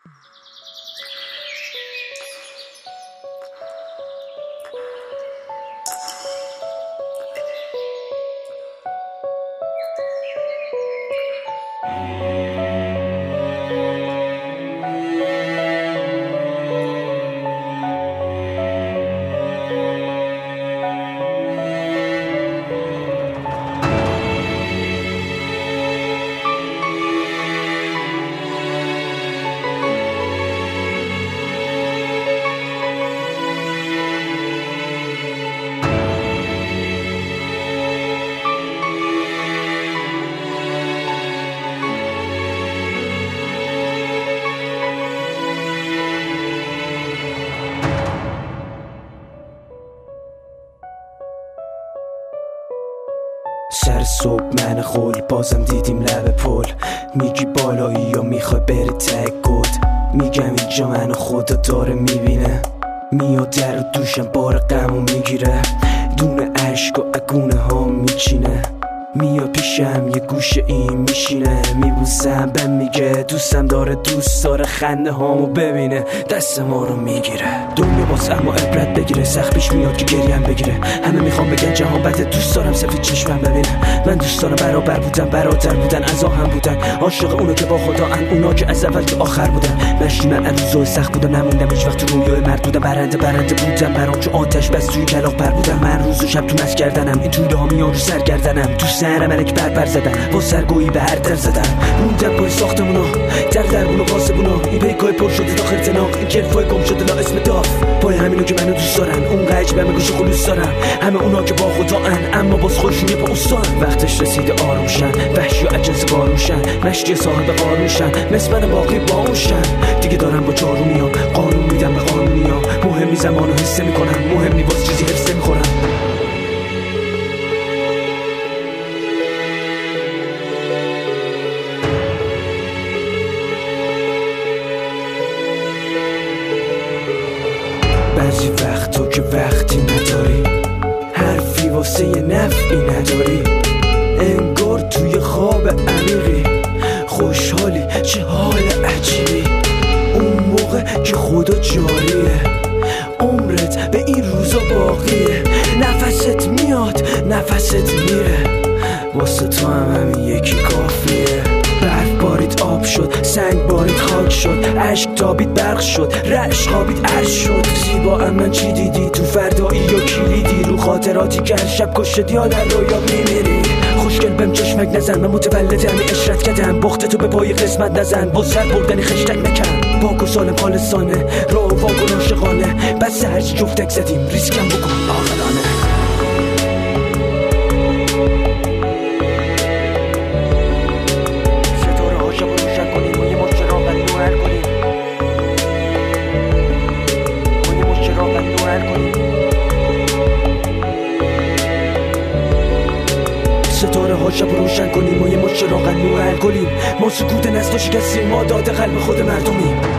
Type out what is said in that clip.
سر صبح من خول بازم دیدیم لب پل. میگی بالایی یا میخوای بری ته گود. میگم اینجا منو خدا داره میبینه. میاد در دوشم بار غمو میگیره. دونه عشق و اگونه ها میچینه. میاد پیشم یه گوشه این میشینه. میبوسم بهم میگه دوستم داره، دوست داره خنده هامو ببینه. دست ما رو میگیره. دنیا باز اما عبرت بگیره. سخت پیش میاد که گریم بگیره. همه میخوام بگن جهان بده، دوست دارم سفید چشمم ببینه. من دوست دارم برابر بودن، برادر بودن، از آهم بودن. عاشق اونو که با خدا ان، اونا که از اول که آخر بودن. مشتی من از روزای سخت بودم، نموندم هیچ وقت تو رویای مرد بودم. برنده بودم برام چون آتش بس توی کلاغ پر بودم. من روز و شب تو مس کردنم، این توله ها میان رو سر گردنم. تو سر ملک بر زدن، با سرگویی به هر در زدن. موندم پای ساختمونا، دربون و پاسبونا. این پیکای پر شده داخل تناق، این کلفای گم شده لا اسم داف. پای همینو که منو دوست دارن، اون قجبه گوش خلوص دارن. همه اونا که با خدا ان، اما باز خودشون یه پا استان. وقتش رسیده آرومشن، وحشی و عجز باروشن. مشتی صاحب قانونشن، مثل من باقی باوشن. دیگه دارم با جارو میام، قانون میدم به قانونیام. مهمی زمانو حس میکنم، مهم نیست چیزی حفظ میخورم. بعضی وقتا که وقتی نداری، حرفی واسه یه نفعی نداری. انگار توی خواب عمیقی، خوشحالی چه حال عجیبی. اون موقع که خدا جاریه، عمرت به این روزا باقیه. نفست میاد نفست میره، واسه تو هم همین یکی کافیه. برف بارید آب شد، سنگ بارید خاک شد. عشق تابید برق شد، رعش خوابید عرش شد. زیبا اما چی دیدی تو فردایی یا کلیدی؟ رو خاطراتی که هر شب کشت یا در رویا میمیری. خوشگل بهم چشمک نزن، من متولد همین اشرت کردم. بخت تو به پای قسمت نزن، با سر بردنی خشتک نکن. پاک و سالم خالصانه، راه و واگن عاشقانه. بس هرچی جفتک زدیم، ریسکم بکن عاقلانه. ستاره ها شب روشن کنیم و یه مشت چراغ نور حل کنیم. ما سکوت نسل و شکستیم، ما داده قلب خود مردمیم.